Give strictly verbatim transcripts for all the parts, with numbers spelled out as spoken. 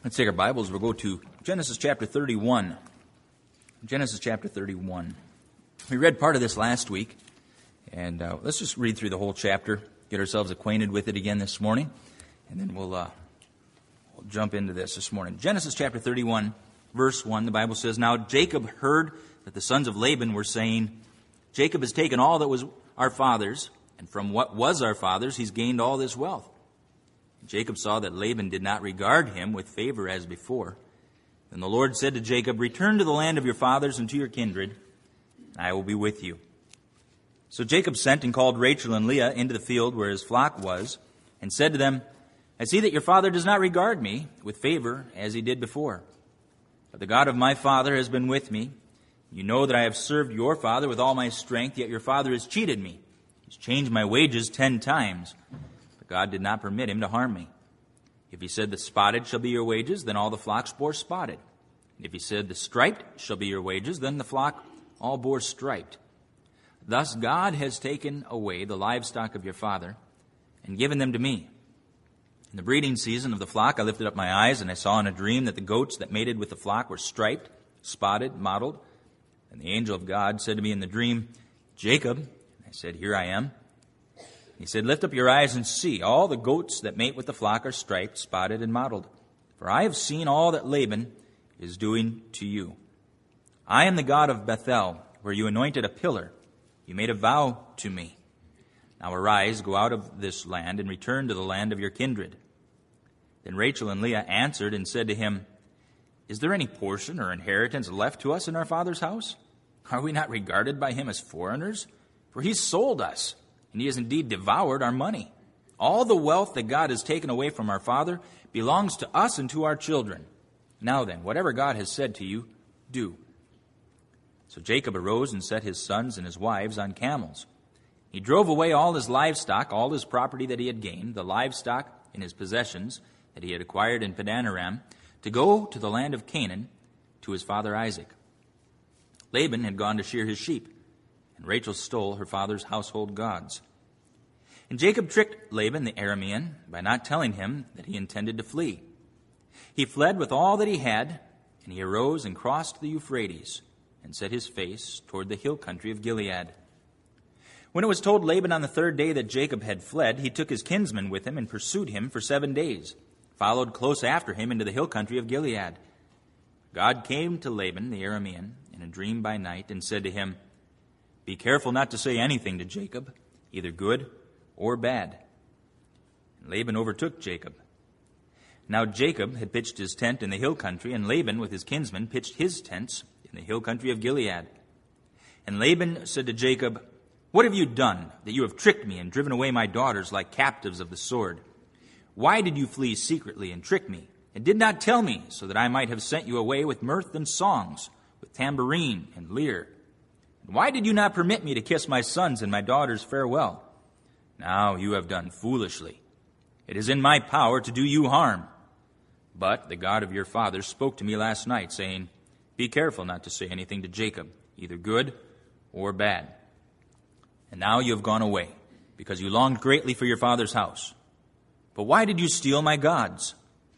Let's take our Bibles. We'll go to Genesis chapter thirty-one. Genesis chapter thirty-one. We read part of this last week, and uh, let's just read through the whole chapter, get ourselves acquainted with it again this morning, and then we'll, uh, we'll jump into this this morning. Genesis chapter thirty-one, verse one, the Bible says, "Now Jacob heard that the sons of Laban were saying, 'Jacob has taken all that was our father's, and from what was our father's he's gained all this wealth.' Jacob saw that Laban did not regard him with favor as before. Then the Lord said to Jacob, 'Return to the land of your fathers and to your kindred, and I will be with you.' So Jacob sent and called Rachel and Leah into the field where his flock was, and said to them, 'I see that your father does not regard me with favor as he did before. But the God of my father has been with me. You know that I have served your father with all my strength, yet your father has cheated me. He's changed my wages ten times. God did not permit him to harm me. If he said, the spotted shall be your wages, then all the flocks bore spotted. And if he said, the striped shall be your wages, then the flock all bore striped. Thus God has taken away the livestock of your father and given them to me. In the breeding season of the flock, I lifted up my eyes, and I saw in a dream that the goats that mated with the flock were striped, spotted, mottled. And the angel of God said to me in the dream, Jacob. And I said, Here I am. He said, Lift up your eyes and see. All the goats that mate with the flock are striped, spotted, and mottled. For I have seen all that Laban is doing to you. I am the God of Bethel, where you anointed a pillar. You made a vow to me. Now arise, go out of this land, and return to the land of your kindred.' Then Rachel and Leah answered and said to him, Is there any portion or inheritance left to us in our father's house? Are we not regarded by him as foreigners? For he sold us, and he has indeed devoured our money. All the wealth that God has taken away from our father belongs to us and to our children. Now then, whatever God has said to you, do.' So Jacob arose and set his sons and his wives on camels. He drove away all his livestock, all his property that he had gained, the livestock in his possessions that he had acquired in Padanaram, to go to the land of Canaan to his father Isaac. Laban had gone to shear his sheep, and Rachel stole her father's household gods. And Jacob tricked Laban the Aramean by not telling him that he intended to flee. He fled with all that he had, and he arose and crossed the Euphrates and set his face toward the hill country of Gilead. When it was told Laban on the third day that Jacob had fled, he took his kinsman with him and pursued him for seven days, followed close after him into the hill country of Gilead. God came to Laban the Aramean in a dream by night and said to him, Be careful not to say anything to Jacob, either good or bad. And Laban overtook Jacob. Now Jacob had pitched his tent in the hill country, and Laban with his kinsmen pitched his tents in the hill country of Gilead. And Laban said to Jacob, What have you done, that you have tricked me and driven away my daughters like captives of the sword? Why did you flee secretly and trick me, and did not tell me, so that I might have sent you away with mirth and songs, with tambourine and lyre? And why did you not permit me to kiss my sons and my daughters farewell? Now you have done foolishly. It is in my power to do you harm. But the God of your fathers spoke to me last night, saying, Be careful not to say anything to Jacob, either good or bad. And now you have gone away, because you longed greatly for your father's house. But why did you steal my gods?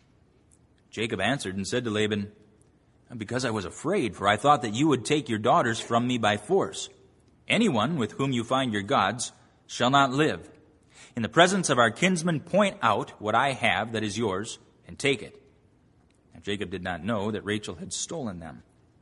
Jacob answered and said to Laban, Because I was afraid, for I thought that you would take your daughters from me by force. Anyone with whom you find your gods shall not live. In the presence of our kinsmen, point out what I have that is yours, and take it. And Jacob did not know that Rachel had stolen them.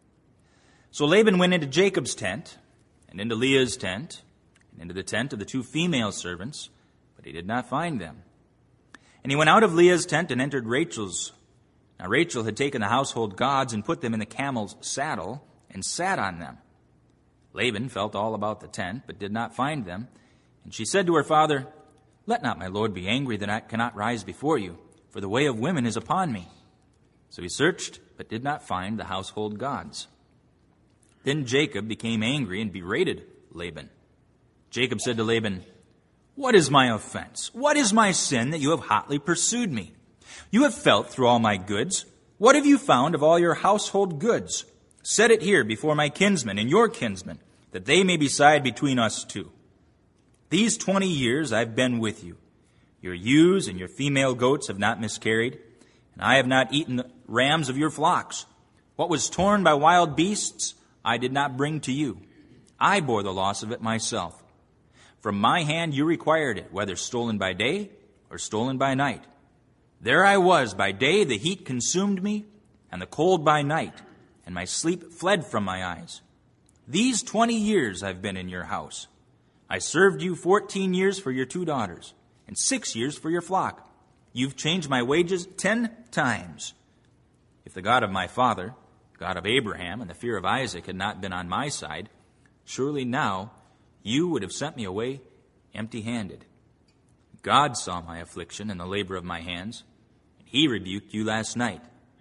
So Laban went into Jacob's tent, and into Leah's tent, and into the tent of the two female servants, but he did not find them. And he went out of Leah's tent and entered Rachel's. Now Rachel had taken the household gods and put them in the camel's saddle and sat on them. Laban felt all about the tent, but did not find them. And she said to her father, Let not my lord be angry that I cannot rise before you, for the way of women is upon me. So he searched, but did not find the household gods. Then Jacob became angry and berated Laban. Jacob said to Laban, What is my offense? What is my sin that you have hotly pursued me? You have felt through all my goods. What have you found of all your household goods? Set it here before my kinsmen and your kinsmen, that they may decide between us two. These twenty years I've been with you. Your ewes and your female goats have not miscarried, and I have not eaten the rams of your flocks. What was torn by wild beasts, I did not bring to you. I bore the loss of it myself. From my hand you required it, whether stolen by day or stolen by night. There I was by day, the heat consumed me, and the cold by night, and my sleep fled from my eyes. These twenty years I've been in your house. I served you fourteen years for your two daughters, and six years for your flock. You've changed my wages ten times. If the God of my father, God of Abraham, and the fear of Isaac had not been on my side, surely now you would have sent me away empty-handed. God saw my affliction and the labor of my hands, and he rebuked you last night.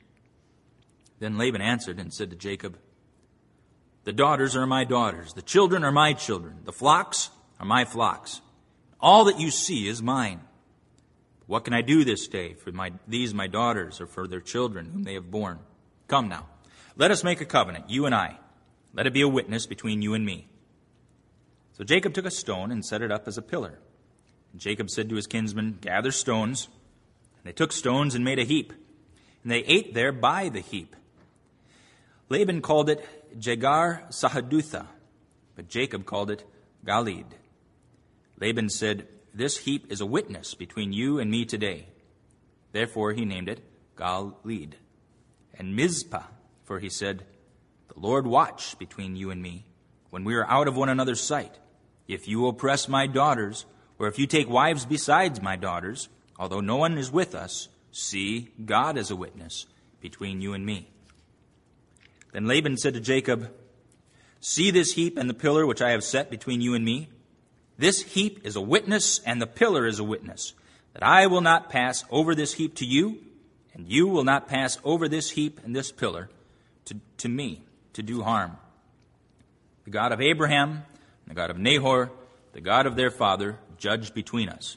Then Laban answered and said to Jacob, the daughters are my daughters, the children are my children, the flocks are my flocks. All that you see is mine. What can I do this day for my, these my daughters or for their children whom they have borne? Come now, let us make a covenant, you and I. Let it be a witness between you and me. So Jacob took a stone and set it up as a pillar. And Jacob said to his kinsmen, gather stones. And they took stones and made a heap. And they ate there by the heap. Laban called it Jegar Sahadutha, but Jacob called it Galid. Laban said, this heap is a witness between you and me today. Therefore he named it Galid. And Mizpah, for he said, the Lord watch between you and me when we are out of one another's sight. If you oppress my daughters, or if you take wives besides my daughters, although no one is with us, see, God is a witness between you and me. Then Laban said to Jacob, see this heap and the pillar which I have set between you and me? This heap is a witness, and the pillar is a witness, that I will not pass over this heap to you, and you will not pass over this heap and this pillar to, to me, to do harm. The God of Abraham, the God of Nahor, the God of their father, judge between us.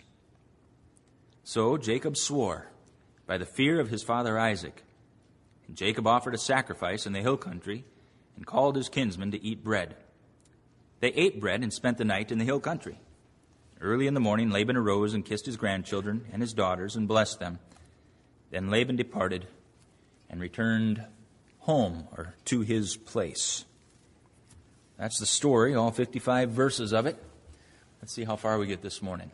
So Jacob swore by the fear of his father Isaac. And Jacob offered a sacrifice in the hill country and called his kinsmen to eat bread. They ate bread and spent the night in the hill country. Early in the morning, Laban arose and kissed his grandchildren and his daughters and blessed them. Then Laban departed and returned home, or to his place. That's the story, all fifty-five verses of it. Let's see how far we get this morning.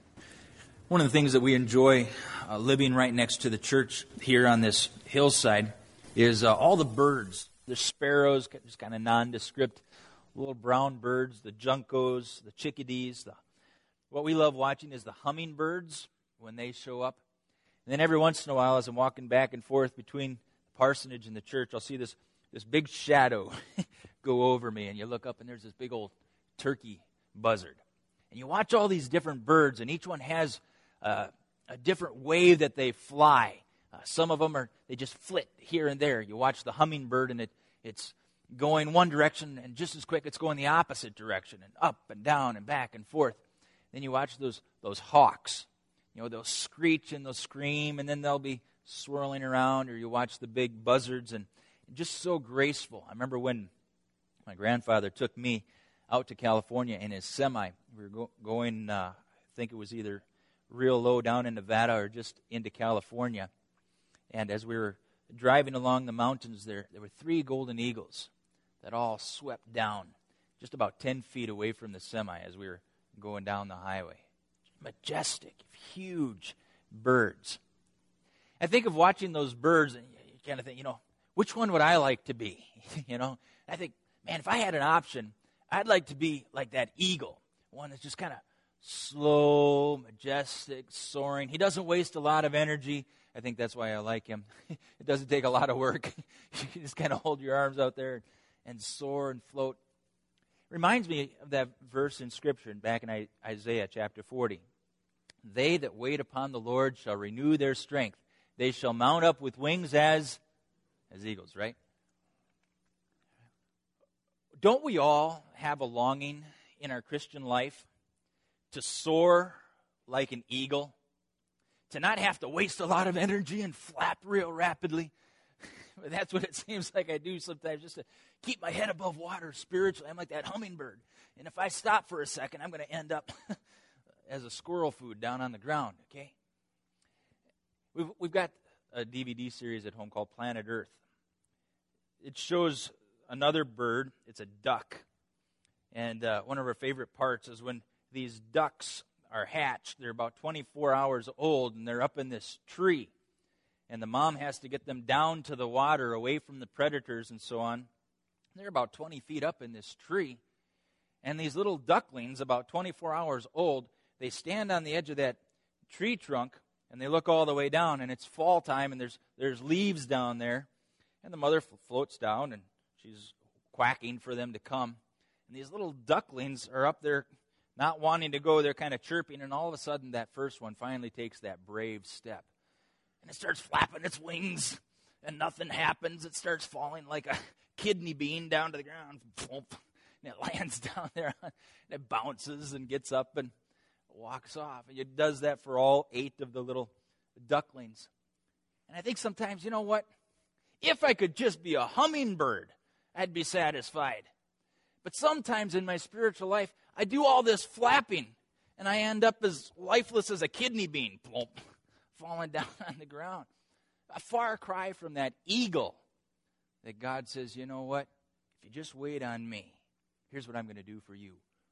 One of the things that we enjoy uh, living right next to the church here on this hillside is uh, all the birds. The sparrows, just kind of nondescript little brown birds, the juncos, the chickadees. The, what we love watching is the hummingbirds when they show up. And then every once in a while, as I'm walking back and forth between the parsonage and the church, I'll see this, this big shadow go over me. And you look up and there's this big old turkey buzzard. And you watch all these different birds, and each one has uh, a different way that they fly. Uh, some of them are, they just flit here and there. You watch the hummingbird and it it's going one direction, and just as quick it's going the opposite direction, and up and down and back and forth. Then you watch those those hawks. You know, they'll screech and they'll scream, and then they'll be swirling around. Or you watch the big buzzards, and just so graceful. I remember when my grandfather took me out to California in his semi. We were go- going, uh, I think it was either real low down in Nevada or just into California. And as we were driving along the mountains there, there were three golden eagles that all swept down just about ten feet away from the semi as we were going down the highway. Majestic, huge birds. I think of watching those birds, and you kind of think, you know, which one would I like to be? you know, I think, man, if I had an option, I'd like to be like that eagle, one that's just kind of slow, majestic, soaring. He doesn't waste a lot of energy. I think that's why I like him. It doesn't take a lot of work. You can just kind of hold your arms out there and soar and float. It reminds me of that verse in Scripture back in Isaiah chapter forty. They that wait upon the Lord shall renew their strength. They shall mount up with wings as, as eagles, right? Don't we all have a longing in our Christian life to soar like an eagle? To not have to waste a lot of energy and flap real rapidly? But that's what it seems like I do sometimes, just to keep my head above water spiritually. I'm like that hummingbird. And if I stop for a second, I'm going to end up as a squirrel food down on the ground, okay? We've, we've got a D V D series at home called Planet Earth. It shows another bird. It's a duck. And uh, one of our favorite parts is when these ducks are hatched. They're about twenty-four hours old, and they're up in this tree. And the mom has to get them down to the water, away from the predators and so on. They're about twenty feet up in this tree. And these little ducklings, about twenty-four hours old, they stand on the edge of that tree trunk, and they look all the way down, and it's fall time, and there's there's leaves down there. And the mother floats down, and she's quacking for them to come. And these little ducklings are up there not wanting to go. They're kind of chirping, and all of a sudden that first one finally takes that brave step. And it starts flapping its wings, and nothing happens. It starts falling like a kidney bean down to the ground. And it lands down there, and it bounces and gets up and walks off. And it does that for all eight of the little ducklings. And I think sometimes, you know what? If I could just be a hummingbird, I'd be satisfied. But sometimes in my spiritual life, I do all this flapping, and I end up as lifeless as a kidney bean, plump, falling down on the ground. A far cry from that eagle that God says, you know what? If you just wait on me, here's what I'm going to do for you.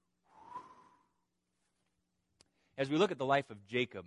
As we look at the life of Jacob,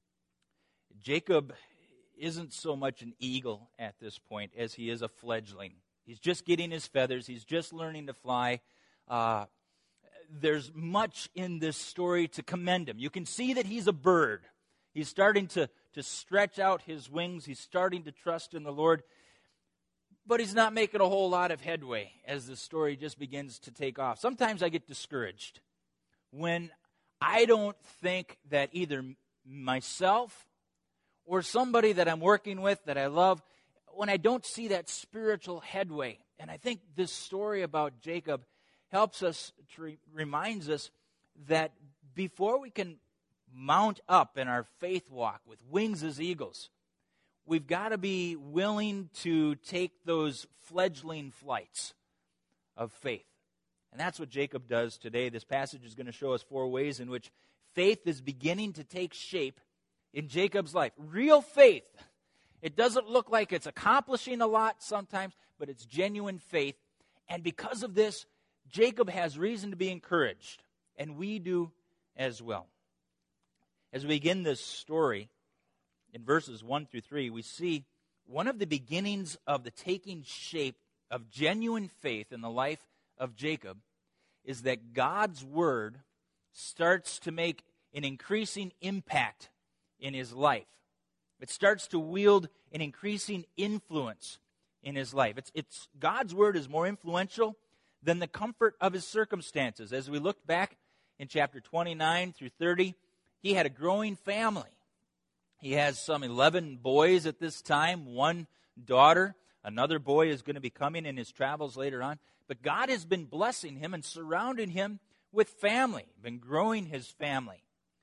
Jacob isn't so much an eagle at this point as he is a fledgling. He's just getting his feathers. He's just learning to fly. Uh, there's much in this story to commend him. You can see that he's a bird. He's starting to, to stretch out his wings. He's starting to trust in the Lord. But he's not making a whole lot of headway as the story just begins to take off. Sometimes I get discouraged when I don't think that either myself or somebody that I'm working with that I love, when I don't see that spiritual headway. And I think this story about Jacob helps us, to re- reminds us that before we can mount up in our faith walk with wings as eagles, we've got to be willing to take those fledgling flights of faith. And that's what Jacob does today. This passage is going to show us four ways in which faith is beginning to take shape in Jacob's life. Real faith. It doesn't look like it's accomplishing a lot sometimes, but it's genuine faith. And because of this, Jacob has reason to be encouraged, and we do as well. As we begin this story, in verses one through three, we see one of the beginnings of the taking shape of genuine faith in the life of Jacob is that God's word starts to make an increasing impact in his life. It starts to wield an increasing influence in his life. It's, it's God's word is more influential than the comfort of his circumstances. As we looked back in chapter twenty-nine through thirty, he had a growing family. He has some eleven boys at this time, one daughter. Another boy is going to be coming in his travels later on. But God has been blessing him and surrounding him with family, been growing his family.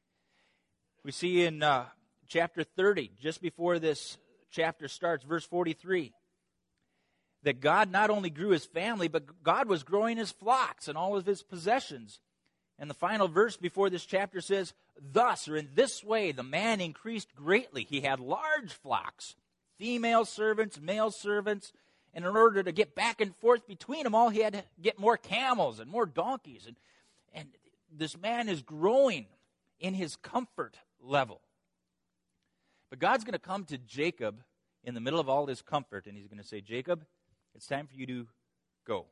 We see in uh, chapter thirty, just before this chapter starts, verse forty-three, that God not only grew his family, but God was growing his flocks and all of his possessions. And the final verse before this chapter says, thus, or in this way, the man increased greatly. He had large flocks, female servants, male servants, and in order to get back and forth between them all, he had to get more camels and more donkeys. And, and this man is growing in his comfort level. But God's going to come to Jacob in the middle of all this comfort, and he's going to say, Jacob, it's time for you to go.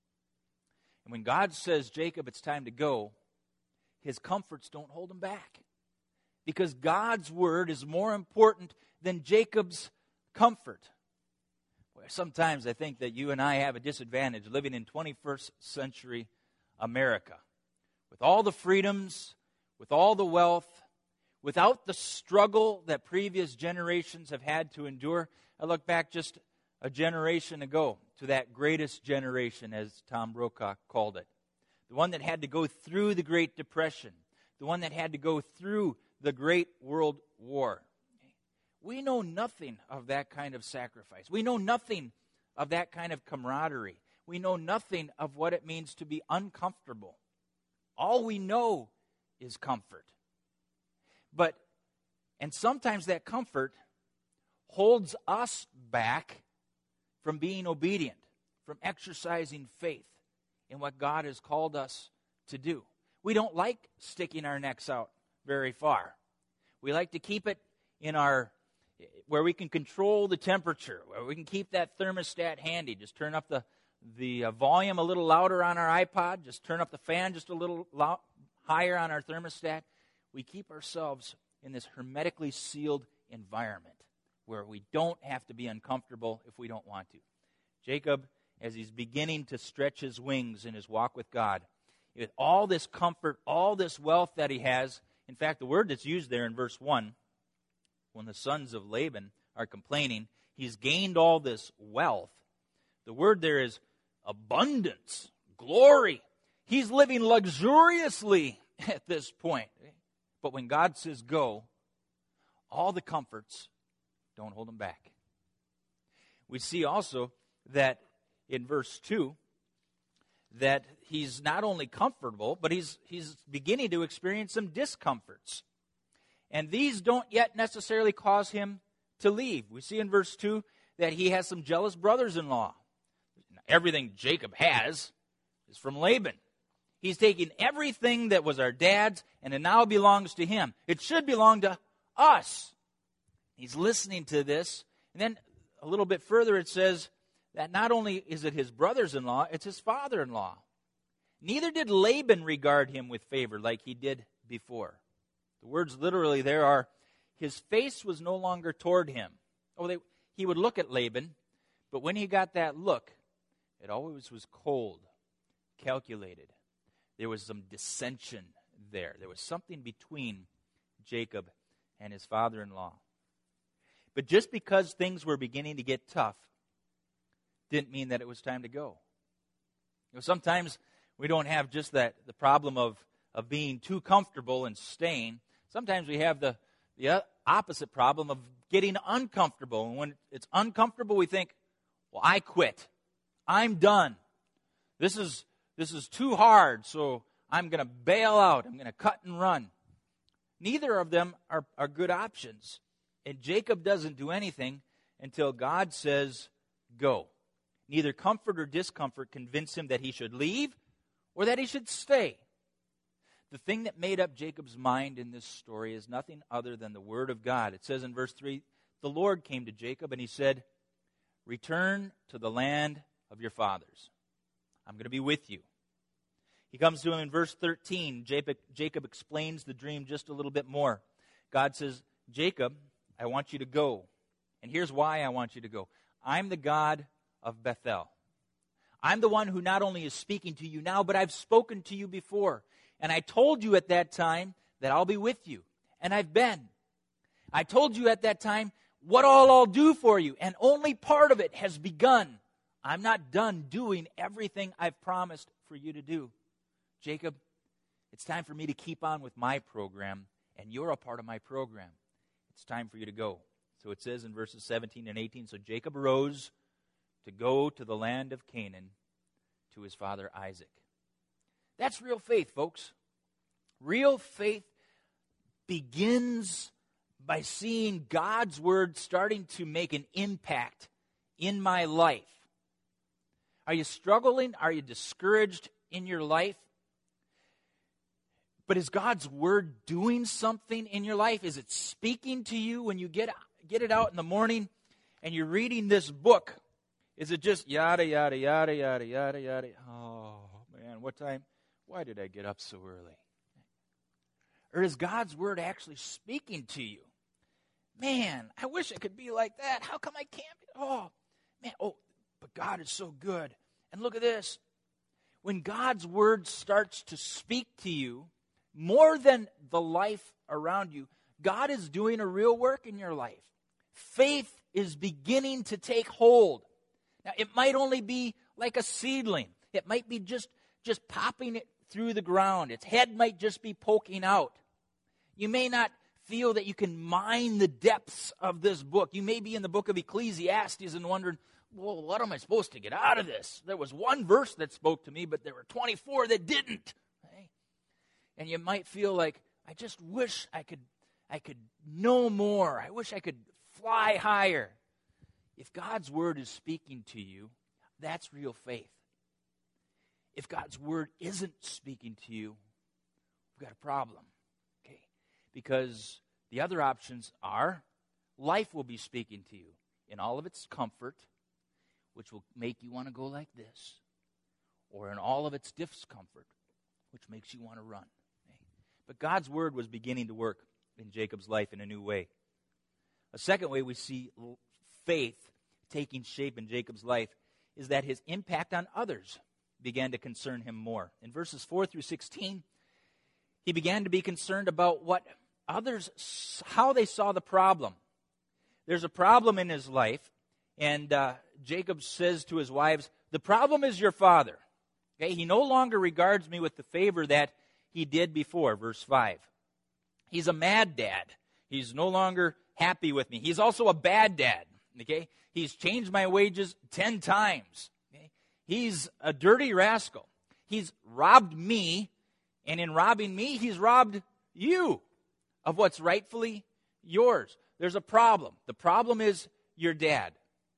And when God says, Jacob, it's time to go, his comforts don't hold him back. Because God's word is more important than Jacob's comfort. Boy, sometimes I think that you and I have a disadvantage living in twenty-first century America. With all the freedoms, with all the wealth, without the struggle that previous generations have had to endure. I look back just a generation ago to that greatest generation, as Tom Brokaw called it. The one that had to go through the Great Depression. The one that had to go through the Great World War. We know nothing of that kind of sacrifice. We know nothing of that kind of camaraderie. We know nothing of what it means to be uncomfortable. All we know is comfort. But, and sometimes that comfort holds us back from being obedient, from exercising faith in what God has called us to do. We don't like sticking our necks out very far. We like to keep it in our, where we can control the temperature, where we can keep that thermostat handy. Just turn up the, the uh, volume a little louder on our iPod. Just turn up the fan just a little loud, higher on our thermostat. We keep ourselves in this hermetically sealed environment where we don't have to be uncomfortable if we don't want to. Jacob, as he's beginning to stretch his wings in his walk with God, with all this comfort, all this wealth that he has. In fact, the word that's used there in verse one, when the sons of Laban are complaining, he's gained all this wealth. The word there is abundance, glory. He's living luxuriously at this point. But when God says go, all the comforts don't hold him back. We see also that in verse two, that he's not only comfortable, but he's he's beginning to experience some discomforts. And these don't yet necessarily cause him to leave. We see in verse two that he has some jealous brothers-in-law. Everything Jacob has is from Laban. He's taking everything that was our dad's, and it now belongs to him. It should belong to us. He's listening to this. And then a little bit further it says that not only is it his brothers-in-law, it's his father-in-law. Neither did Laban regard him with favor like he did before. The words literally there are, his face was no longer toward him. Oh, they, he would look at Laban, but when he got that look, it always was cold, calculated. There was some dissension there. There was something between Jacob and his father-in-law. But just because things were beginning to get tough didn't mean that it was time to go. You know, sometimes we don't have just that the problem of, of being too comfortable and staying. Sometimes we have the, the opposite problem of getting uncomfortable. And when it's uncomfortable, we think, well, I quit. I'm done. This is this is too hard, so I'm going to bail out. I'm going to cut and run. Neither of them are, are good options. And Jacob doesn't do anything until God says, go. Neither comfort or discomfort convince him that he should leave or that he should stay. The thing that made up Jacob's mind in this story is nothing other than the word of God. It says in verse three, the Lord came to Jacob and he said, return to the land of your fathers. I'm going to be with you. He comes to him in verse thirteen. Jacob, Jacob explains the dream just a little bit more. God says, Jacob, I want you to go. And here's why I want you to go. I'm the God of Bethel. I'm the one who not only is speaking to you now, but I've spoken to you before. And I told you at that time that I'll be with you. And I've been. I told you at that time what all I'll do for you. And only part of it has begun. I'm not done doing everything I've promised for you to do. Jacob, it's time for me to keep on with my program, and you're a part of my program. It's time for you to go. So it says in verses seventeen and eighteen, so Jacob arose to go to the land of Canaan to his father Isaac. That's real faith, folks. Real faith begins by seeing God's word starting to make an impact in my life. Are you struggling? Are you discouraged in your life? But is God's word doing something in your life? Is it speaking to you when you get, get it out in the morning and you're reading this book? Is it just yada, yada, yada, yada, yada, yada? Oh, man, what time? Why did I get up so early? Or is God's word actually speaking to you? Man, I wish I could be like that. How come I can't be? Oh, man, oh, but God is so good. And look at this. When God's word starts to speak to you, more than the life around you, God is doing a real work in your life. Faith is beginning to take hold. Now, it might only be like a seedling. It might be just, just popping it through the ground. Its head might just be poking out. You may not feel that you can mine the depths of this book. You may be in the book of Ecclesiastes and wondering, well, what am I supposed to get out of this? There was one verse that spoke to me, but there were twenty-four that didn't. Okay? And you might feel like, I just wish I could, I could know more. I wish I could fly higher. If God's word is speaking to you, that's real faith. If God's word isn't speaking to you, we've got a problem. Okay? Because the other options are life will be speaking to you in all of its comfort, which will make you want to go like this, or in all of its discomfort, which makes you want to run. Okay? But God's word was beginning to work in Jacob's life in a new way. A second way we see faith taking shape in Jacob's life is that his impact on others began to concern him more. In verses four through sixteen, he began to be concerned about what others, how they saw the problem. There's a problem in his life, and uh, Jacob says to his wives, the problem is your father. Okay, he no longer regards me with the favor that he did before, verse five. He's a mad dad. He's no longer happy with me. He's also a bad dad. Okay, he's changed my wages ten times. Okay? He's a dirty rascal. He's robbed me, and in robbing me, he's robbed you of what's rightfully yours. There's a problem. The problem is your dad.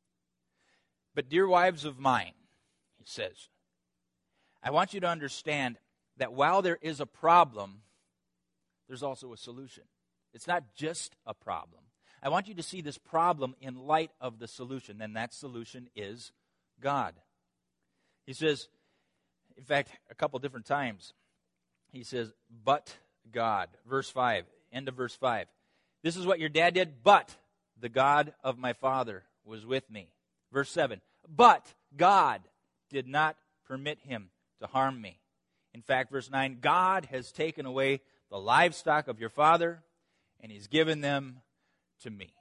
But dear wives of mine, he says, I want you to understand that while there is a problem, there's also a solution. It's not just a problem. I want you to see this problem in light of the solution, and that solution is God. He says, in fact, a couple different times, he says, but God. Verse five, end of verse five. This is what your dad did, but the God of my father was with me. Verse seven, but God did not permit him to harm me. In fact, verse nine, God has taken away the livestock of your father, and he's given them to me.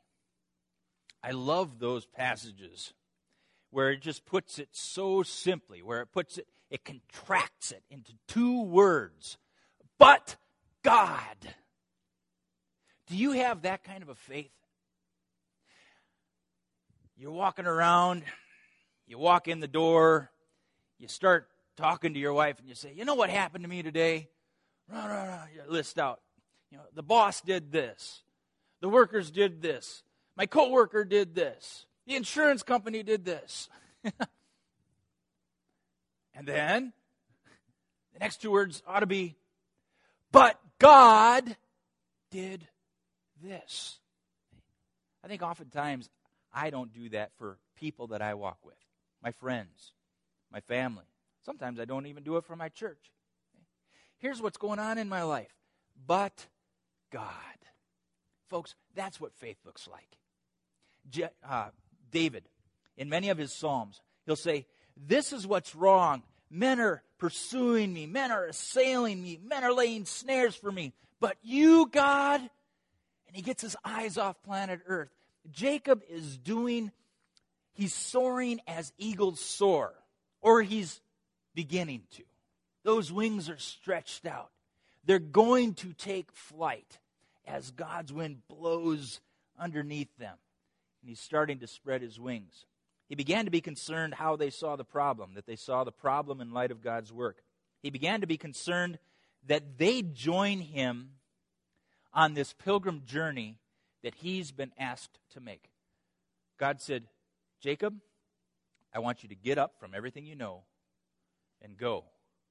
I love those passages where it just puts it so simply, where it puts it, it contracts it into two words. But God. Do you have that kind of a faith? You're walking around, you walk in the door, you start talking to your wife, and you say, you know what happened to me today? Rah, rah, rah. You list out. You know, the boss did this. The workers did this. My coworker did this. The insurance company did this. And then, the next two words ought to be, but God did this. I think oftentimes I don't do that for people that I walk with, my friends, my family. Sometimes I don't even do it for my church. Here's what's going on in my life. But God. Folks, that's what faith looks like. Je- uh, David, in many of his Psalms, he'll say, this is what's wrong. Men are pursuing me. Men are assailing me. Men are laying snares for me. But you, God, and he gets his eyes off planet Earth. Jacob is doing, he's soaring as eagles soar, or he's beginning to. Those wings are stretched out. They're going to take flight as God's wind blows underneath them. And he's starting to spread his wings. He began to be concerned how they saw the problem, that they saw the problem in light of God's work. He began to be concerned that they join him on this pilgrim journey that he's been asked to make. God said, Jacob, I want you to get up from everything you know and go.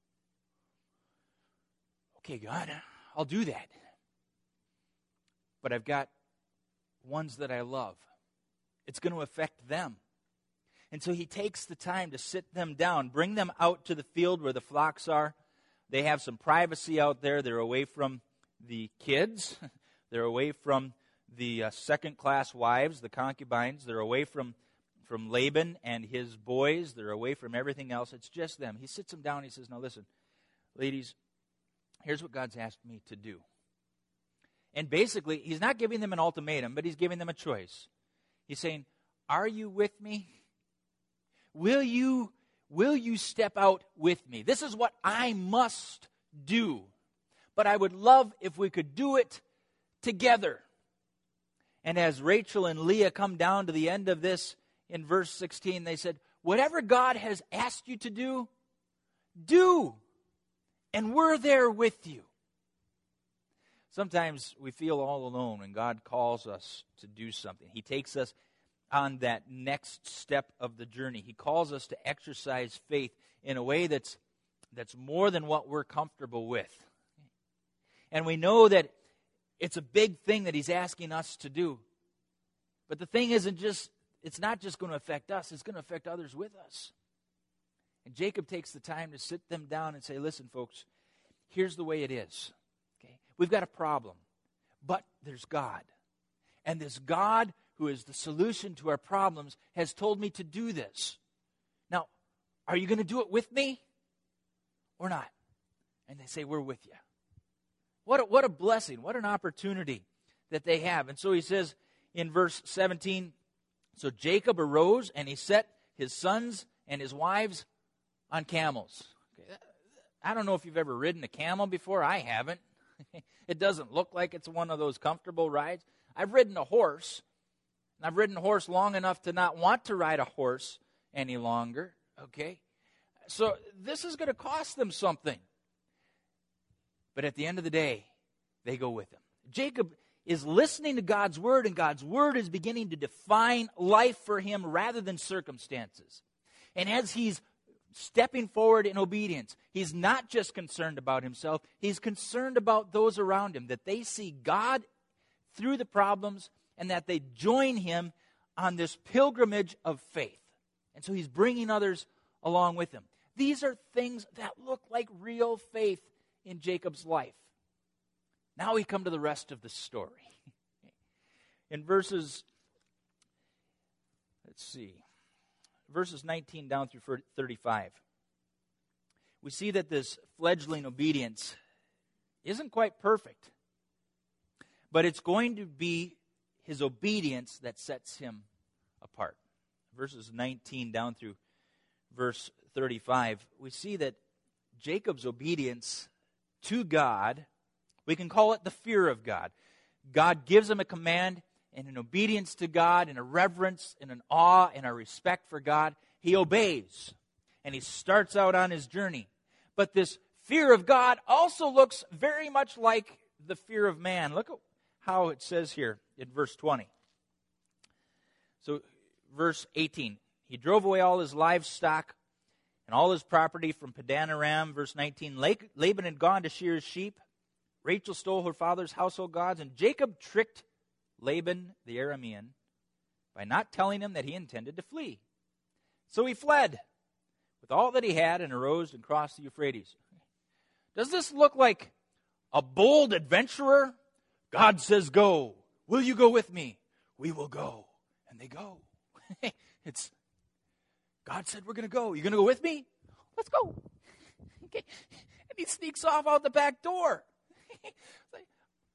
Okay, God, I'll do that. But I've got ones that I love. It's going to affect them. And so he takes the time to sit them down, bring them out to the field where the flocks are. They have some privacy out there. They're away from the kids. They're away from the uh, second-class wives, the concubines. They're away from, from Laban and his boys. They're away from everything else. It's just them. He sits them down and he says, now listen, ladies, here's what God's asked me to do. And basically, he's not giving them an ultimatum, but he's giving them a choice. He's saying, are you with me? Will you, will you step out with me? This is what I must do. But I would love if we could do it together. And as Rachel and Leah come down to the end of this in verse sixteen, they said, whatever God has asked you to do, do. And we're there with you. Sometimes we feel all alone when God calls us to do something. He takes us on that next step of the journey. He calls us to exercise faith in a way that's that's more than what we're comfortable with. And we know that it's a big thing that He's asking us to do. But the thing isn't just, it's not just going to affect us, it's going to affect others with us. And Jacob takes the time to sit them down and say, listen, folks, here's the way it is. Okay? We've got a problem, but there's God. And this God who is the solution to our problems has told me to do this. Now, are you going to do it with me or not? And they say, we're with you. What a, what a blessing, what an opportunity that they have. And so he says in verse seventeen, so Jacob arose and he set his sons and his wives on camels. Okay, I don't know if you've ever ridden a camel before. I haven't. It doesn't look like it's one of those comfortable rides. I've ridden a horse, and I've ridden a horse long enough to not want to ride a horse any longer, okay? So this is going to cost them something. But at the end of the day, they go with him. Jacob is listening to God's word, and God's word is beginning to define life for him rather than circumstances. And as he's stepping forward in obedience, he's not just concerned about himself, he's concerned about those around him, that they see God through the problems and that they join him on this pilgrimage of faith. And so he's bringing others along with him. These are things that look like real faith in Jacob's life. Now we come to the rest of the story. In verses, let's see, verses nineteen down through thirty-five, we see that this fledgling obedience isn't quite perfect, but it's going to be his obedience that sets him apart. Verses nineteen down through verse thirty-five, we see that Jacob's obedience to God, we can call it the fear of God. God gives him a command, and in obedience to God, in a reverence, in an awe, in a respect for God, he obeys. And he starts out on his journey. But this fear of God also looks very much like the fear of man. Look at how it says here in verse twenty. So, verse eighteen. He drove away all his livestock and all his property from Padan Aram. Verse nineteen. Laban had gone to shear his sheep. Rachel stole her father's household gods, and Jacob tricked Laban the Aramean by not telling him that he intended to flee. So he fled with all that he had and arose and crossed the Euphrates. Does this look like a bold adventurer? God says go. Will you go with me? We will go. And they go. It's God said we're going to go. You going to go with me? Let's go. Okay. And he sneaks off out the back door. Like,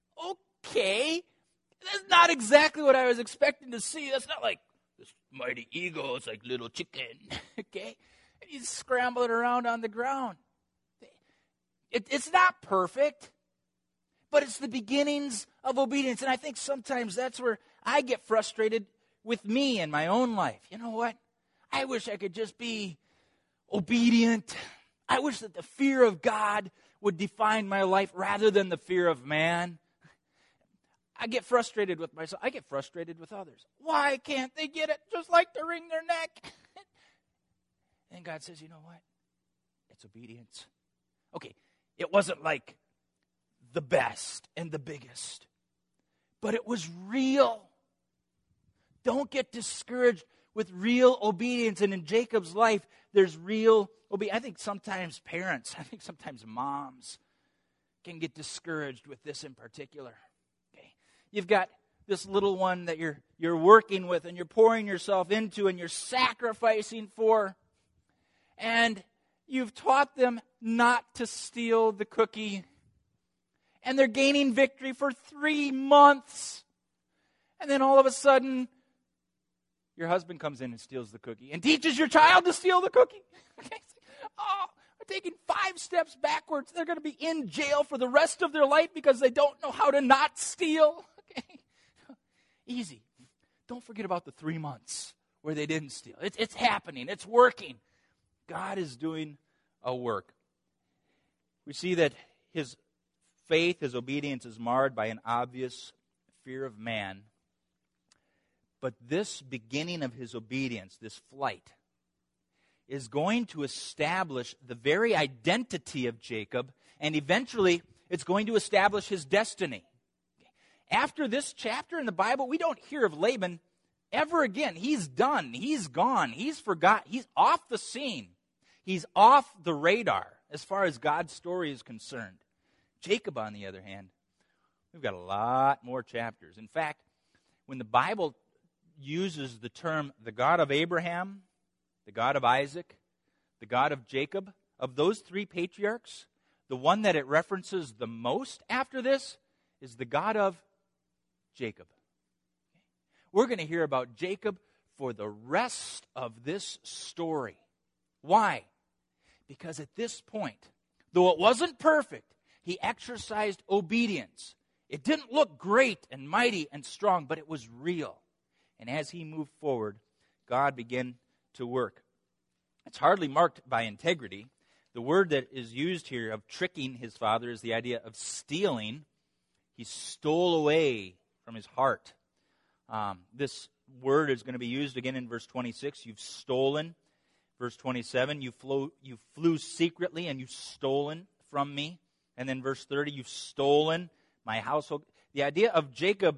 okay. That's not exactly what I was expecting to see. That's not like this mighty eagle. It's like little chicken. Okay? And he's scrambling around on the ground. It, it's not perfect, but it's the beginnings of obedience. And I think sometimes that's where I get frustrated with me in my own life. You know what? I wish I could just be obedient. I wish that the fear of God would define my life rather than the fear of man. I get frustrated with myself. I get frustrated with others. Why can't they get it just like to wring their neck? And God says, you know what? It's obedience. Okay, it wasn't like the best and the biggest, but it was real. Don't get discouraged with real obedience. And in Jacob's life, there's real obedience. I think sometimes parents, I think sometimes moms can get discouraged with this in particular. Okay, you've got this little one that you're you're working with and you're pouring yourself into and you're sacrificing for, and you've taught them not to steal the cookie, and they're gaining victory for three months, and then all of a sudden, your husband comes in and steals the cookie and teaches your child to steal the cookie. Okay? Oh, they're taking five steps backwards. They're going to be in jail for the rest of their life because they don't know how to not steal. Okay? Easy. Don't forget about the three months where they didn't steal. It's, it's happening. It's working. God is doing a work. We see that his faith, his obedience is marred by an obvious fear of man. But this beginning of his obedience, this flight, is going to establish the very identity of Jacob, and eventually it's going to establish his destiny. After this chapter in the Bible, we don't hear of Laban ever again. He's done. He's gone. He's forgot. He's off the scene. He's off the radar as far as God's story is concerned. Jacob, on the other hand, we've got a lot more chapters. In fact, when the Bible uses the term the God of Abraham, the God of Isaac, the God of Jacob, of those three patriarchs, the one that it references the most after this is the God of Jacob. We're going to hear about Jacob for the rest of this story. Why? Because at this point, though it wasn't perfect, he exercised obedience. It didn't look great and mighty and strong, but it was real. And as he moved forward, God began to work. It's hardly marked by integrity. The word that is used here of tricking his father is the idea of stealing. He stole away from his heart. Um, this word is going to be used again in verse twenty-six. You've stolen. Verse twenty-seven, you flew, you flew secretly and you've stolen from me. And then verse thirty, you've stolen my household. The idea of Jacob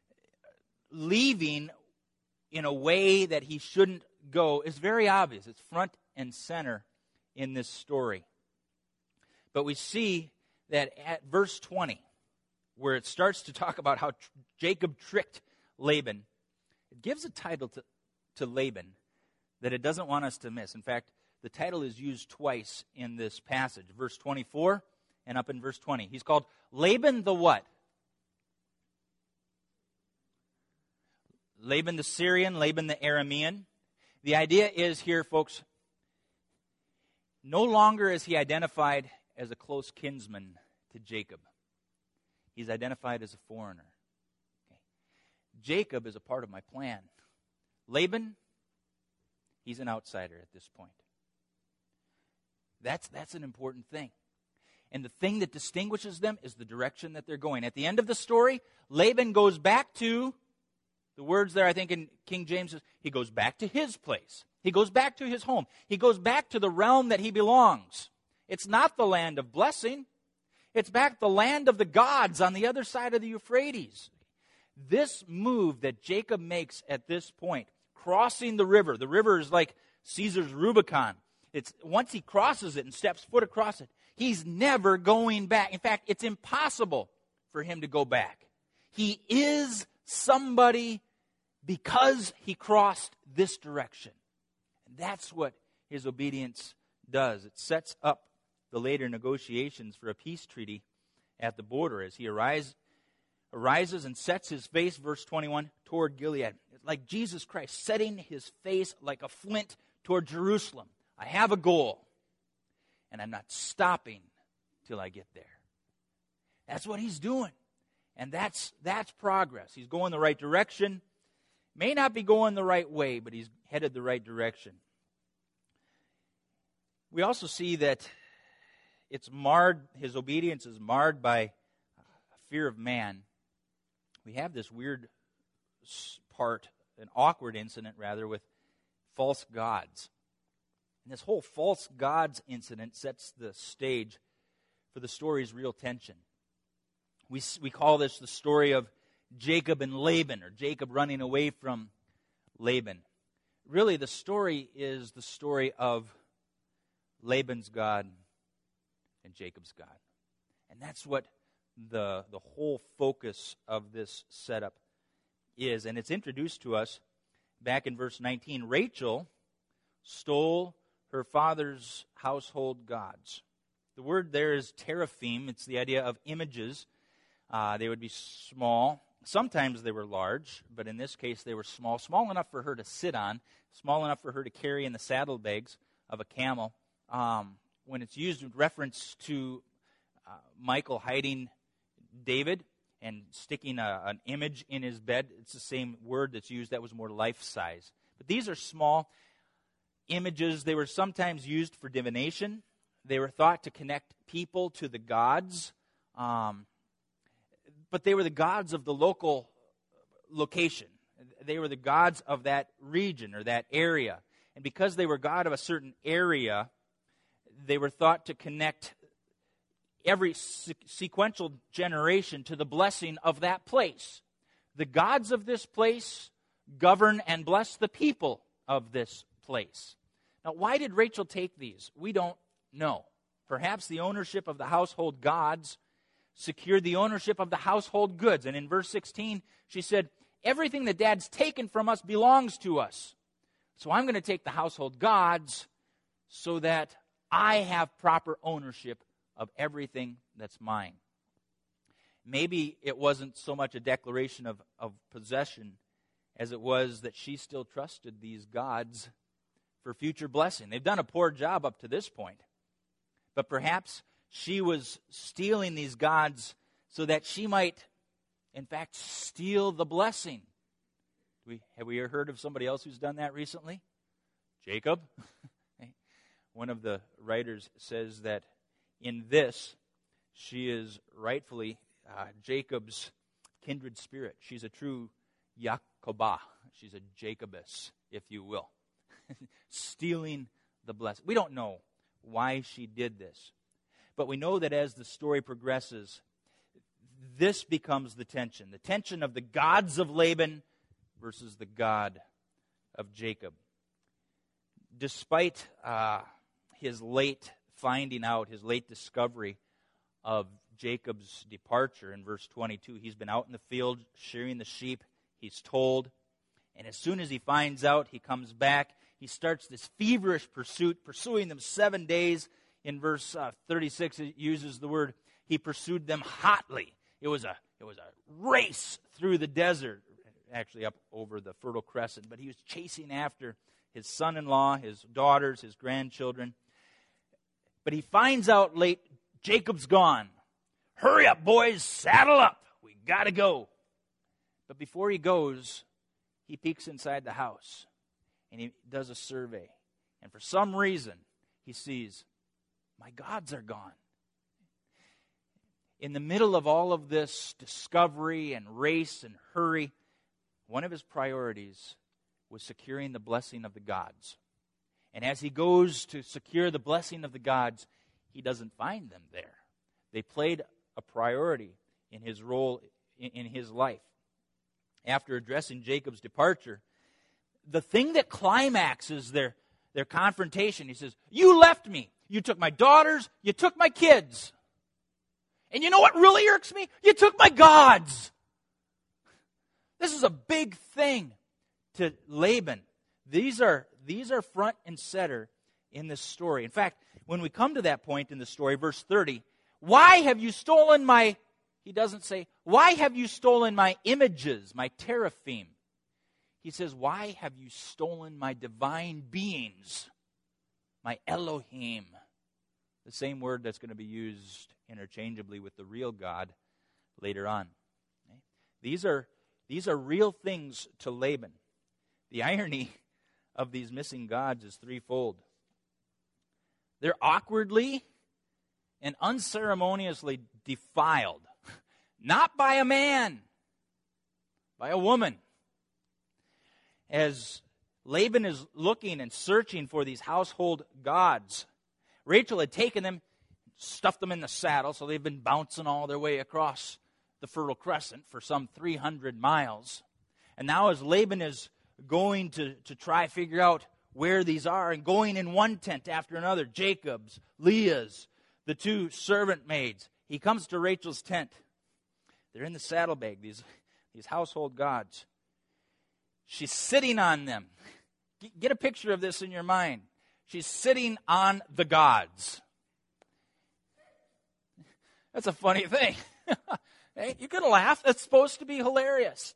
leaving in a way that he shouldn't go is very obvious. It's front and center in this story. But we see that at verse twenty, where it starts to talk about how tr- Jacob tricked Laban, it gives a title to, to Laban that it doesn't want us to miss. In fact, the title is used twice in this passage. Verse twenty-four and up in verse twenty. He's called Laban the what? Laban the Syrian, Laban the Aramean. The idea is here, folks, no longer is he identified as a close kinsman to Jacob. He's identified as a foreigner. Okay. Jacob is a part of my plan. Laban, he's an outsider at this point. That's, that's an important thing. And the thing that distinguishes them is the direction that they're going. At the end of the story, Laban goes back to, the words there I think in King James, is, he goes back to his place. He goes back to his home. He goes back to the realm that he belongs. It's not the land of blessing. It's back the land of the gods on the other side of the Euphrates. This move that Jacob makes at this point, crossing the river, the river is like Caesar's Rubicon. It's once he crosses it and steps foot across it, he's never going back. In fact, it's impossible for him to go back. He is somebody because he crossed this direction. And that's what his obedience does. It sets up the later negotiations for a peace treaty at the border as he arise, arises and sets his face, verse twenty-one, toward Gilead. It's like Jesus Christ setting his face like a flint toward Jerusalem. I have a goal, and I'm not stopping till I get there. That's what he's doing. And that's that's progress. He's going the right direction. May not be going the right way, but he's headed the right direction. We also see that it's marred, his obedience is marred by a fear of man. We have this weird part, an awkward incident rather, with false gods. And this whole false gods incident sets the stage for the story's real tension. We, we call this the story of Jacob and Laban, or Jacob running away from Laban. Really, the story is the story of Laban's God and Jacob's God. And that's what the, the whole focus of this setup is. And it's introduced to us back in verse nineteen. Rachel stole her father's household gods. The word there is teraphim. It's the idea of images. Uh, they would be small. Sometimes they were large, but in this case they were small. Small enough for her to sit on, small enough for her to carry in the saddlebags of a camel. Um, when it's used with reference to uh, Michael hiding David and sticking a, an image in his bed, it's the same word that's used. That was more life-size. But these are small images. They were sometimes used for divination. They were thought to connect people to the gods. Um, but they were the gods of the local location. They were the gods of that region or that area. And because they were God of a certain area, they were thought to connect every se- sequential generation to the blessing of that place. The gods of this place govern and bless the people of this place. Now, why did Rachel take these? We don't know. Perhaps the ownership of the household gods secured the ownership of the household goods. And in verse sixteen, she said, everything that Dad's taken from us belongs to us. So I'm going to take the household gods so that I have proper ownership of everything that's mine. Maybe it wasn't so much a declaration of, of possession as it was that she still trusted these gods for future blessing. They've done a poor job up to this point. But perhaps she was stealing these gods so that she might, in fact, steal the blessing. We, have we heard of somebody else who's done that recently? Jacob. One of the writers says that in this, she is rightfully uh, Jacob's kindred spirit. She's a true Jacobah. She's a Jacobess, if you will. Stealing the blessing. We don't know why she did this. But we know that as the story progresses, this becomes the tension. The tension of the gods of Laban versus the God of Jacob. Despite uh, his late finding out, his late discovery of Jacob's departure in verse twenty-two, he's been out in the field shearing the sheep, he's told, and as soon as he finds out, he comes back. He starts this feverish pursuit, pursuing them seven days. In verse uh, thirty-six, it uses the word, he pursued them hotly. It was a it was a race through the desert, actually up over the Fertile Crescent. But he was chasing after his son-in-law, his daughters, his grandchildren. But he finds out late, Jacob's gone. Hurry up, boys, saddle up. We got to go. But before he goes, he peeks inside the house. And he does a survey. And for some reason, he sees, my gods are gone. In the middle of all of this discovery and race and hurry, one of his priorities was securing the blessing of the gods. And as he goes to secure the blessing of the gods, he doesn't find them there. They played a priority in his role in his life. After addressing Jacob's departure, the thing that climaxes their, their confrontation, he says, you left me. You took my daughters. You took my kids. And you know what really irks me? You took my gods. This is a big thing to Laban. These are, these are front and center in this story. In fact, when we come to that point in the story, verse thirty, why have you stolen my, he doesn't say, why have you stolen my images, my teraphim? He says, why have you stolen my divine beings, my Elohim? The same word that's going to be used interchangeably with the real God later on. Okay? These are, these are real things to Laban. The irony of these missing gods is threefold. They're awkwardly and unceremoniously defiled, not by a man, by a woman. As Laban is looking and searching for these household gods, Rachel had taken them, stuffed them in the saddle, so they've been bouncing all their way across the Fertile Crescent for some three hundred miles. And now as Laban is going to, to try to figure out where these are, and going in one tent after another, Jacob's, Leah's, the two servant maids, he comes to Rachel's tent. They're in the saddlebag, these, these household gods. She's sitting on them. Get a picture of this in your mind. She's sitting on the gods. That's a funny thing. Hey, you could laugh. That's supposed to be hilarious.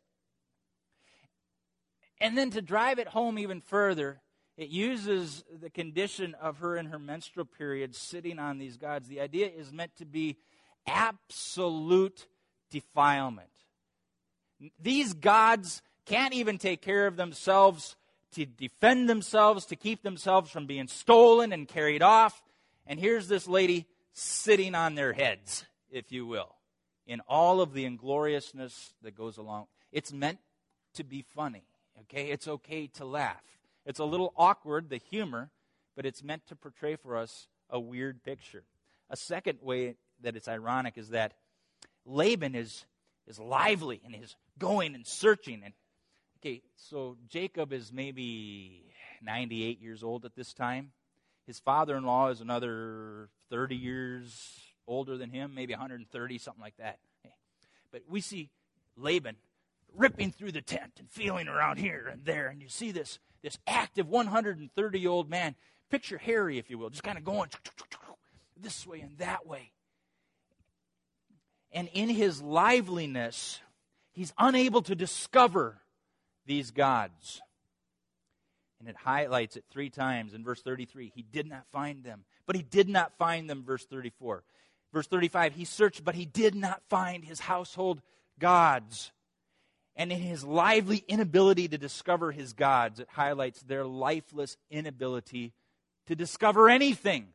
And then to drive it home even further, it uses the condition of her in her menstrual period sitting on these gods. The idea is meant to be absolute defilement. These gods can't even take care of themselves to defend themselves, to keep themselves from being stolen and carried off. And here's this lady sitting on their heads. if you will, in all of the ingloriousness that goes along. It's meant to be funny, okay? It's okay to laugh. It's a little awkward, the humor, but it's meant to portray for us a weird picture. A second way that it's ironic is that Laban is, is lively and is going and searching. And okay, so Jacob is maybe ninety-eight years old at this time. His father-in-law is another thirty years older than him, maybe one hundred thirty, something like that. But we see Laban ripping through the tent and feeling around here and there, and you see this, this active one hundred thirty-year-old man. Picture Harry, if you will, just kind of going this way and that way. And in his liveliness, he's unable to discover these gods. And it highlights it three times in verse thirty-three. He did not find them. But he did not find them, verse thirty-four. Verse thirty-five, he searched, but he did not find his household gods. And in his lively inability to discover his gods, it highlights their lifeless inability to discover anything.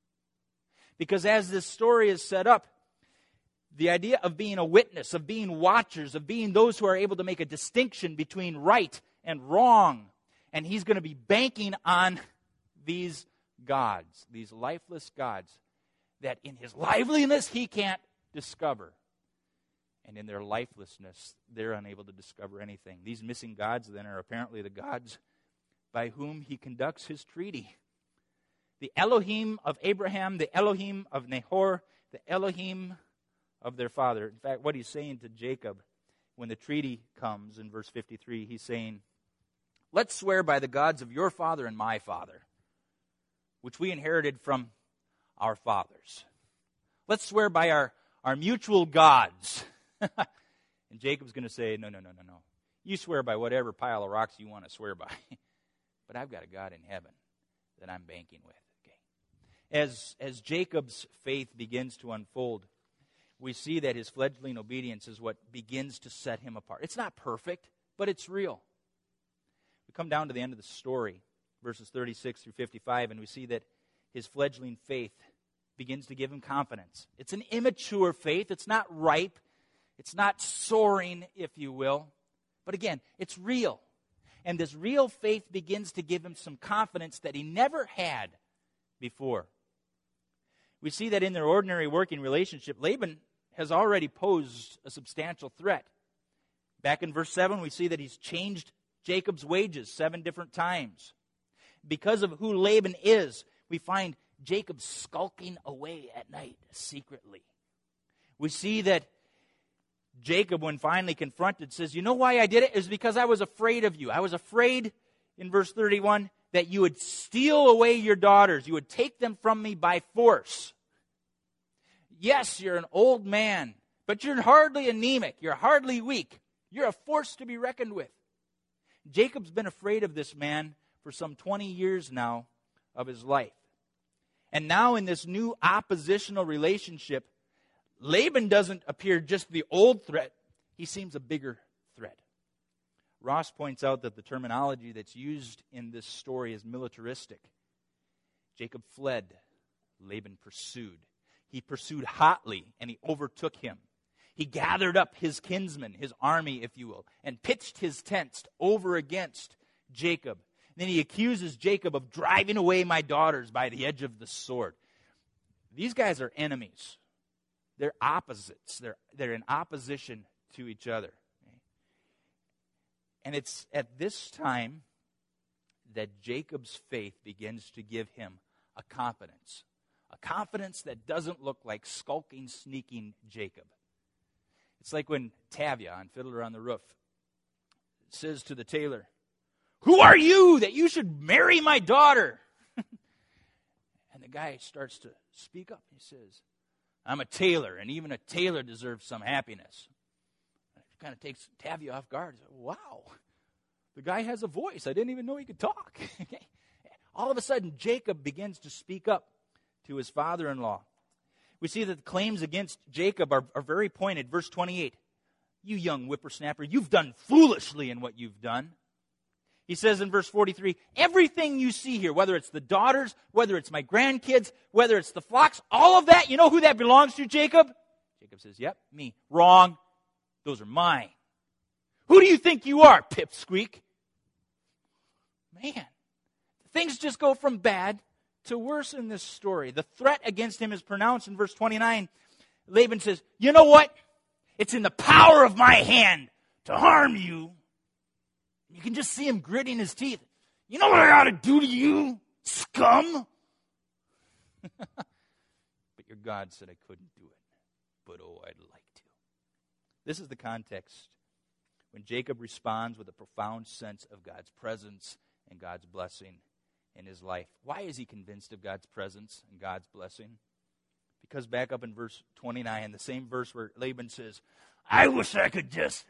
Because as this story is set up, the idea of being a witness, of being watchers, of being those who are able to make a distinction between right and wrong, and he's going to be banking on these gods, these lifeless gods, that in his liveliness he can't discover. And in their lifelessness, they're unable to discover anything. These missing gods then are apparently the gods by whom he conducts his treaty. The Elohim of Abraham, the Elohim of Nahor, the Elohim of their father. In fact, what he's saying to Jacob when the treaty comes in verse fifty-three, he's saying, let's swear by the gods of your father and my father, which we inherited from our fathers. Let's swear by our, our mutual gods. And Jacob's going to say, no, no, no, no, no. You swear by whatever pile of rocks you want to swear by. But I've got a God in heaven that I'm banking with. Okay. As, as Jacob's faith begins to unfold, we see that his fledgling obedience is what begins to set him apart. It's not perfect, but it's real. We come down to the end of the story, verses thirty-six through fifty-five, and we see that his fledgling faith begins to give him confidence. It's an immature faith. It's not ripe. It's not soaring, if you will. But again, it's real. And this real faith begins to give him some confidence that he never had before. We see that in their ordinary working relationship, Laban has already posed a substantial threat. Back in verse seven, we see that he's changed Jacob's wages seven different times. Because of who Laban is, we find Jacob skulking away at night secretly. We see that Jacob, when finally confronted, says, you know why I did it? It was because I was afraid of you. I was afraid, in verse thirty-one, that you would steal away your daughters. You would take them from me by force. Yes, you're an old man, but you're hardly anemic. You're hardly weak. You're a force to be reckoned with. Jacob's been afraid of this man for some twenty years now of his life. And now in this new oppositional relationship, Laban doesn't appear just the old threat. He seems a bigger threat. Ross points out that the terminology that's used in this story is militaristic. Jacob fled. Laban pursued. He pursued hotly, and he overtook him. He gathered up his kinsmen, his army, if you will, and pitched his tents over against Jacob. Then he accuses Jacob of driving away my daughters by the edge of the sword. These guys are enemies. They're opposites. They're, they're in opposition to each other. And it's at this time that Jacob's faith begins to give him a confidence. A confidence that doesn't look like skulking, sneaking Jacob. It's like when Tavia on Fiddler on the Roof says to the tailor, who are you that you should marry my daughter? And the guy starts to speak up. He says, I'm a tailor, and even a tailor deserves some happiness. It kind of takes Tavia off guard. Says, wow, the guy has a voice. I didn't even know he could talk. All of a sudden, Jacob begins to speak up to his father-in-law. We see that the claims against Jacob are, are very pointed. Verse twenty-eight, you young whippersnapper, you've done foolishly in what you've done. He says in verse forty-three, everything you see here, whether it's the daughters, whether it's my grandkids, whether it's the flocks, all of that, you know who that belongs to, Jacob? Jacob says, yep, me. Wrong. Those are mine. Who do you think you are, pipsqueak? Man, things just go from bad to worse in this story. The threat against him is pronounced in verse twenty-nine. Laban says, you know what? It's in the power of my hand to harm you. You can just see him gritting his teeth. You know what I ought to do to you, scum? But your God said I couldn't do it. But oh, I'd like to. This is the context when Jacob responds with a profound sense of God's presence and God's blessing in his life. Why is he convinced of God's presence and God's blessing? Because back up in verse twenty-nine, the same verse where Laban says, I wish I could just...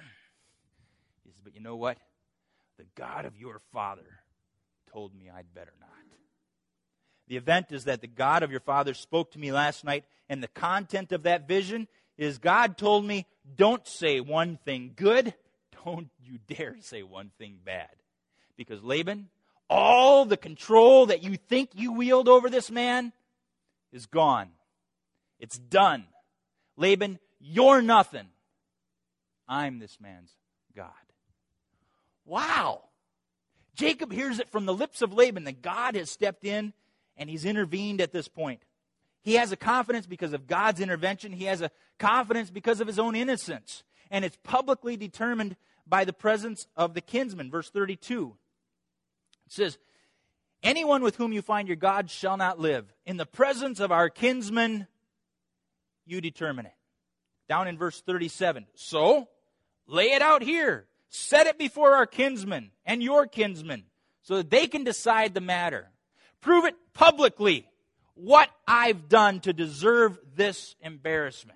He says, but you know what? The God of your father told me I'd better not. The event is that the God of your father spoke to me last night, and the content of that vision is God told me, don't say one thing good, don't you dare say one thing bad. Because Laban, all the control that you think you wield over this man is gone. It's done. Laban, you're nothing. I'm this man's God. Wow. Jacob hears it from the lips of Laban that God has stepped in and he's intervened at this point. He has a confidence because of God's intervention. He has a confidence because of his own innocence. And it's publicly determined by the presence of the kinsman. Verse thirty-two. It says, anyone with whom you find your God shall not live. In the presence of our kinsman, you determine it. Down in verse thirty-seven. So, lay it out here. Set it before our kinsman and your kinsman so that they can decide the matter. Prove it publicly what I've done to deserve this embarrassment.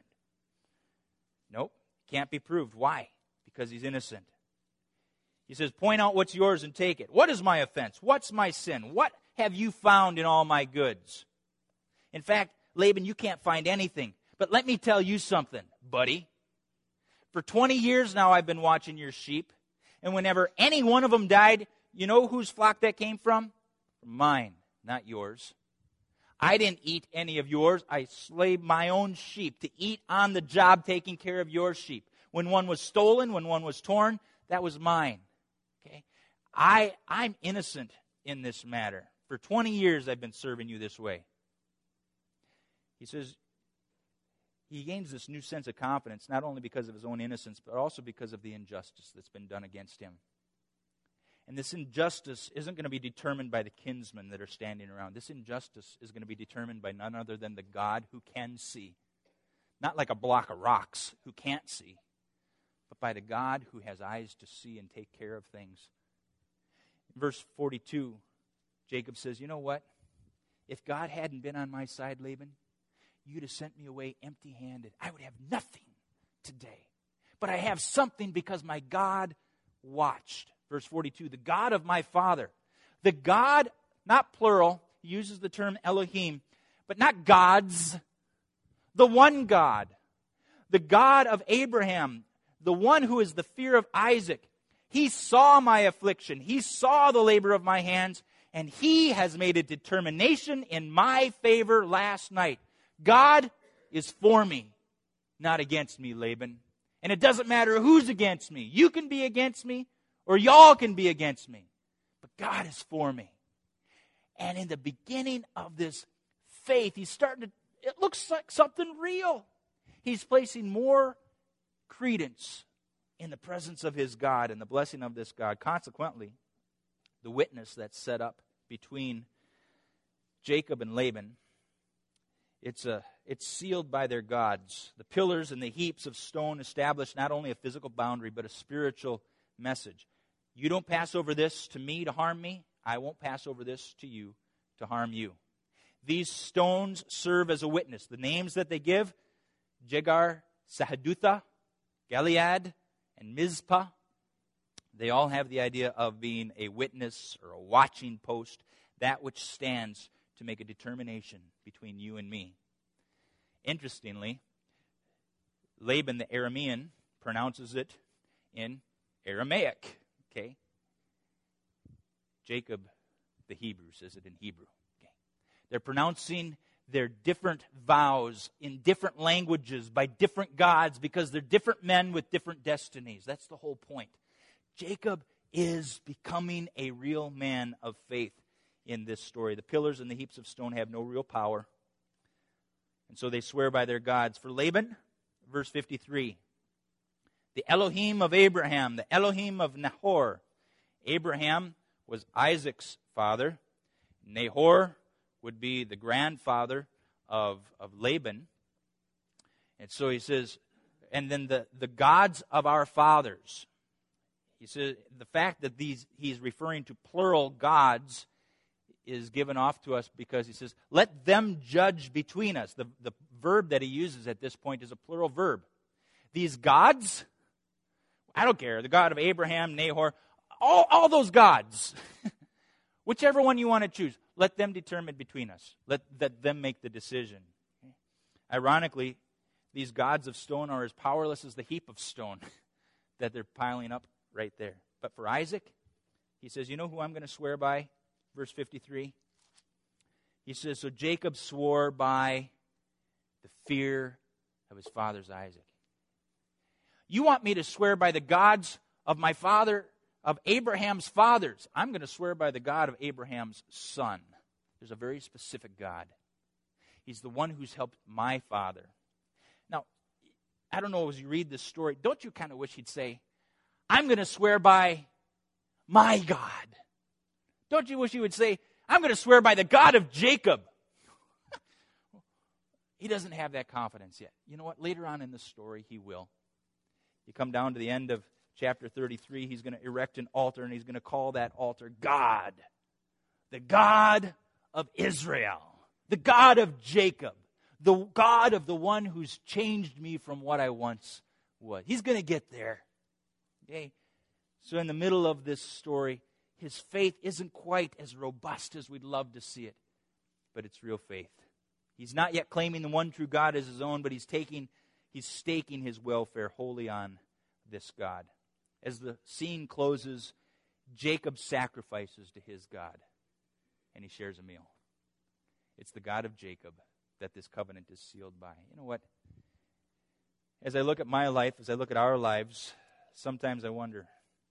Nope, can't be proved. Why? Because he's innocent. He says, point out what's yours and take it. What is my offense? What's my sin? What have you found in all my goods? In fact, Laban, you can't find anything. But let me tell you something, buddy. For twenty years now I've been watching your sheep. And whenever any one of them died, you know whose flock that came from? Mine, not yours. I didn't eat any of yours. I slaved my own sheep to eat on the job taking care of your sheep. When one was stolen, when one was torn, that was mine. Okay? I, I'm innocent in this matter. For twenty years I've been serving you this way. He says, he gains this new sense of confidence, not only because of his own innocence, but also because of the injustice that's been done against him. And this injustice isn't going to be determined by the kinsmen that are standing around. This injustice is going to be determined by none other than the God who can see. Not like a block of rocks who can't see, but by the God who has eyes to see and take care of things. In verse forty-two, Jacob says, you know what? If God hadn't been on my side, Laban, you'd have sent me away empty-handed. I would have nothing today. But I have something because my God watched. Verse forty-two, the God of my father. The God, not plural, he uses the term Elohim, but not gods. The one God. The God of Abraham. The one who is the fear of Isaac. He saw my affliction. He saw the labor of my hands. And he has made a determination in my favor last night. God is for me, not against me, Laban. And it doesn't matter who's against me. You can be against me, or y'all can be against me. But God is for me. And in the beginning of this faith, he's starting to, it looks like something real. He's placing more credence in the presence of his God and the blessing of this God. Consequently, the witness that's set up between Jacob and Laban, It's a it's sealed by their gods. The pillars and the heaps of stone establish not only a physical boundary, but a spiritual message. You don't pass over this to me to harm me. I won't pass over this to you to harm you. These stones serve as a witness. The names that they give, Jegar, Sahadutha, Gilead, and Mizpah, they all have the idea of being a witness or a watching post, that which stands to make a determination between you and me. Interestingly, Laban the Aramean pronounces it in Aramaic. Okay? Jacob the Hebrew says it in Hebrew. Okay? They're pronouncing their different vows in different languages by different gods because they're different men with different destinies. That's the whole point. Jacob is becoming a real man of faith in this story. The pillars and the heaps of stone have no real power, and so they swear by their gods. For Laban, verse fifty-three, the Elohim of Abraham, the Elohim of Nahor. Abraham was Isaac's father. Nahor would be the grandfather of, of Laban. And so he says, and then the, the gods of our fathers. He says the fact that these he's referring to plural gods is given off to us because he says, let them judge between us. The, the verb that he uses at this point is a plural verb. These gods, I don't care, the God of Abraham, Nahor, all, all those gods, whichever one you want to choose, let them determine between us. Let, let them make the decision. Ironically, these gods of stone are as powerless as the heap of stone that they're piling up right there. But for Isaac, he says, you know who I'm going to swear by? Verse fifty-three. He says, so Jacob swore by the fear of his father's Isaac. You want me to swear by the gods of my father, of Abraham's fathers. I'm going to swear by the God of Abraham's son. There's a very specific God. He's the one who's helped my father. Now, I don't know, as you read this story, don't you kind of wish he'd say, I'm going to swear by my God. Don't you wish he would say, I'm going to swear by the God of Jacob. He doesn't have that confidence yet. You know what? Later on in the story, he will. You come down to the end of chapter thirty-three, he's going to erect an altar, and he's going to call that altar God. The God of Israel. The God of Jacob. The God of the one who's changed me from what I once was. He's going to get there. Okay? So in the middle of this story, his faith isn't quite as robust as we'd love to see it, but it's real faith. He's not yet claiming the one true God as his own, but he's taking, he's staking his welfare wholly on this God. As the scene closes, Jacob sacrifices to his God, and he shares a meal. It's the God of Jacob that this covenant is sealed by. You know what? As I look at my life, as I look at our lives, sometimes I wonder,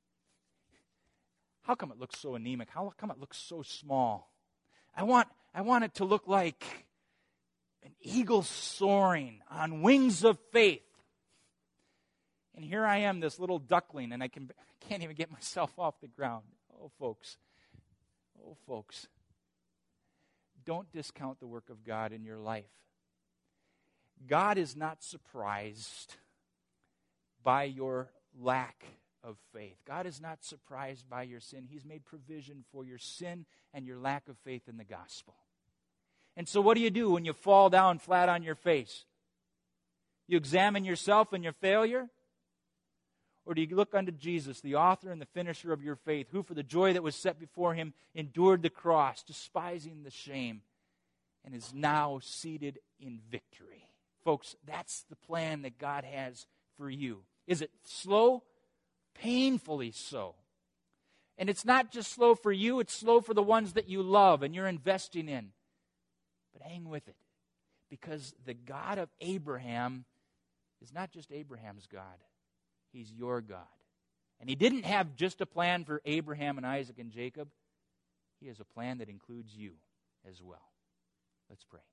how come it looks so anemic? How come it looks so small? I want, I want it to look like an eagle soaring on wings of faith. And here I am, this little duckling, and I can, I can't even get myself off the ground. Oh, folks. Oh, folks. Don't discount the work of God in your life. God is not surprised by your lack of faith. God is not surprised by your sin. He's made provision for your sin and your lack of faith in the gospel. And so what do you do when you fall down flat on your face? You examine yourself and your failure? Or do you look unto Jesus, the author and the finisher of your faith, who for the joy that was set before him endured the cross, despising the shame, and is now seated in victory? Folks, that's the plan that God has for you. Is it slow? Painfully so. And it's not just slow for you, it's slow for the ones that you love and you're investing in. But hang with it, because the God of Abraham is not just Abraham's God. He's your God. And he didn't have just a plan for Abraham and Isaac and Jacob. He has a plan that includes you as well. Let's pray.